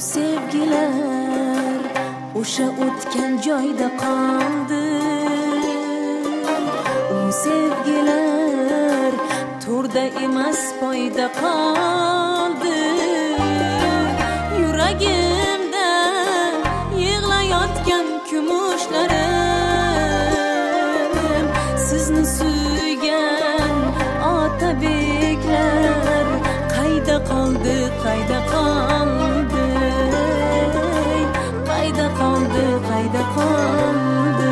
sevgilar o'sha o'tgan joyda qoldi. U sevgilar to'rda emas poyda qoldi. Yuragimda yig'layotgan kumushlarim, sizni suygan otabeklar qayda qoldi, qayda qoldi, qayda qoldi, qayda qoldi.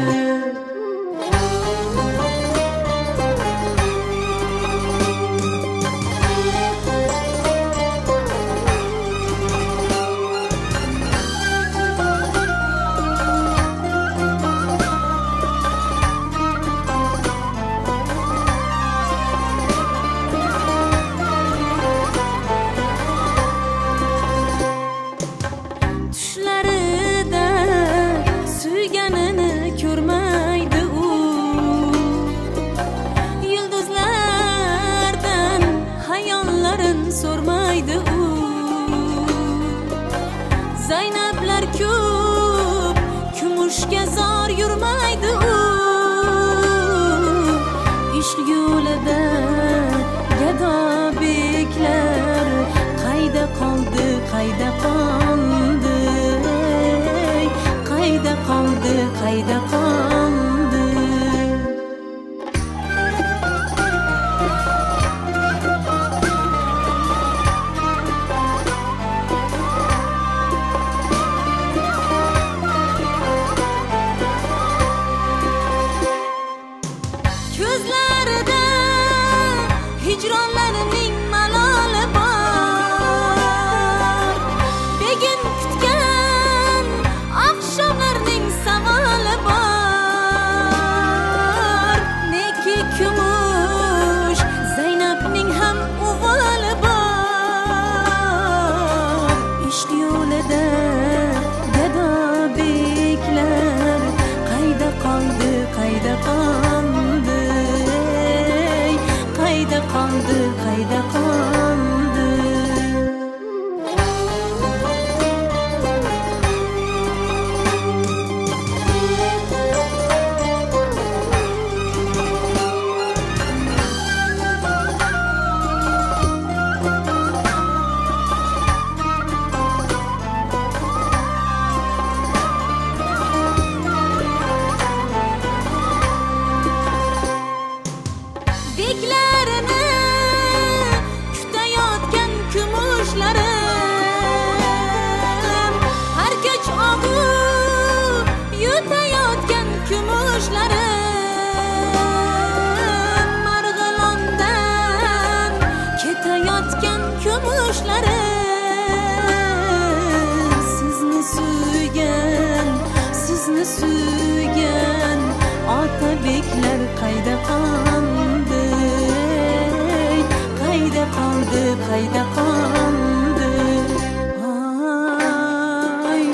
Sormaydı u Zaynablar ko'p kumushga zor yurmaydi u Ish yo'lida gado beklar qayda qoldi, qayda qoldi, qayda qoldi, qayda qoldi. Ko'zlarida hijronlarining maloli bor, begim kutgan oqshomlarning savoli bor. Neki kumush Zaynabning ham o'g'li bor. Ish yo'lida gado beklar qayda qoldi, qayda qoldi, qayda qoldi, qayda qoldi. Beklarini kutayotgan kumushlarim, har kech og'u yutayotgan kumushlarim, Marg'ilondan ketayotgan kumushlarim, sizni suygan, sizni suygan otabeklar qayda qoldi, qayda qoldi, qayda qoldi. Ay,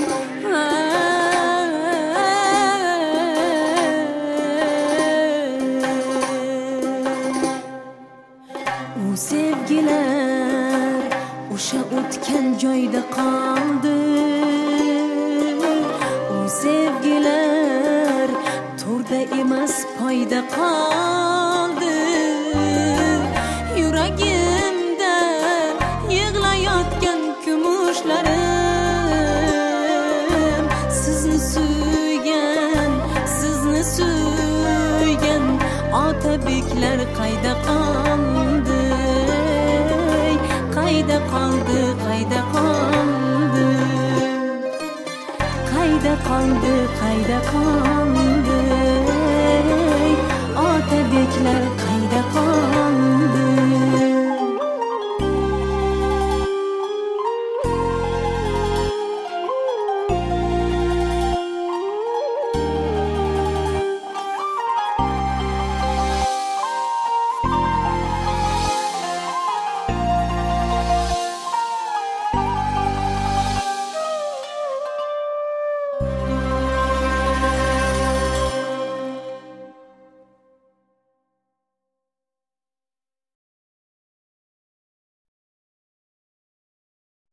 u sevgilar o'sha o'tgan joyda qoldi. U sevgilar to'rda emas poyda qoldi. Yuragimda yig'layotgan kumushlarim, sizni suygan, sizni suygan otabeklar qayda qoldi, qayda qoldi, qayda qoldi, qayda qoldi, qayda qoldi.